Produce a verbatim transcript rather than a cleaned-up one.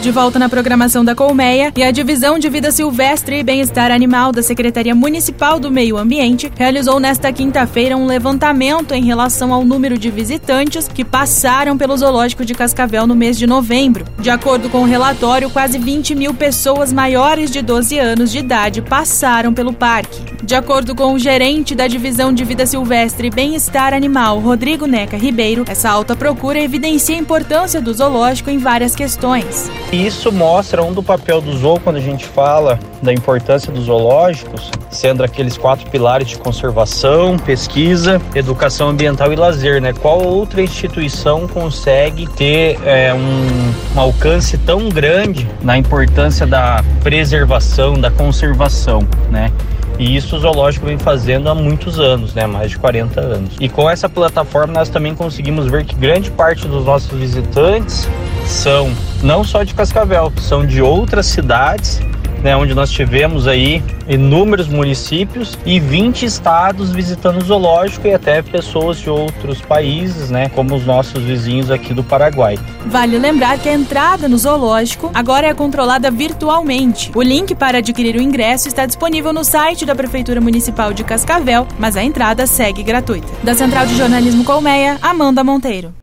De volta na programação da Colmeia, e a Divisão de Vida Silvestre e Bem-Estar Animal da Secretaria Municipal do Meio Ambiente realizou nesta quinta-feira um levantamento em relação ao número de visitantes que passaram pelo Zoológico de Cascavel no mês de novembro. De acordo com o relatório, quase vinte mil pessoas maiores de doze anos de idade passaram pelo parque. De acordo com o gerente da Divisão de Vida Silvestre e Bem-Estar Animal, Rodrigo Neca Ribeiro, essa alta procura evidencia a importância do zoológico em várias questões. Isso mostra um do papel do zoo quando a gente fala da importância dos zoológicos, sendo aqueles quatro pilares de conservação, pesquisa, educação ambiental e lazer, né? Qual outra instituição consegue ter é, um, um alcance tão grande na importância da preservação, da conservação, né? E isso o zoológico vem fazendo há muitos anos, né? Mais de quarenta anos. E com essa plataforma nós também conseguimos ver que grande parte dos nossos visitantes são não só de Cascavel, são de outras cidades, né, onde nós tivemos aí inúmeros municípios e vinte estados visitando o zoológico e até pessoas de outros países, né, como os nossos vizinhos aqui do Paraguai. Vale lembrar que a entrada no zoológico agora é controlada virtualmente. O link para adquirir o ingresso está disponível no site da Prefeitura Municipal de Cascavel, mas a entrada segue gratuita. Da Central de Jornalismo Colmeia, Amanda Monteiro.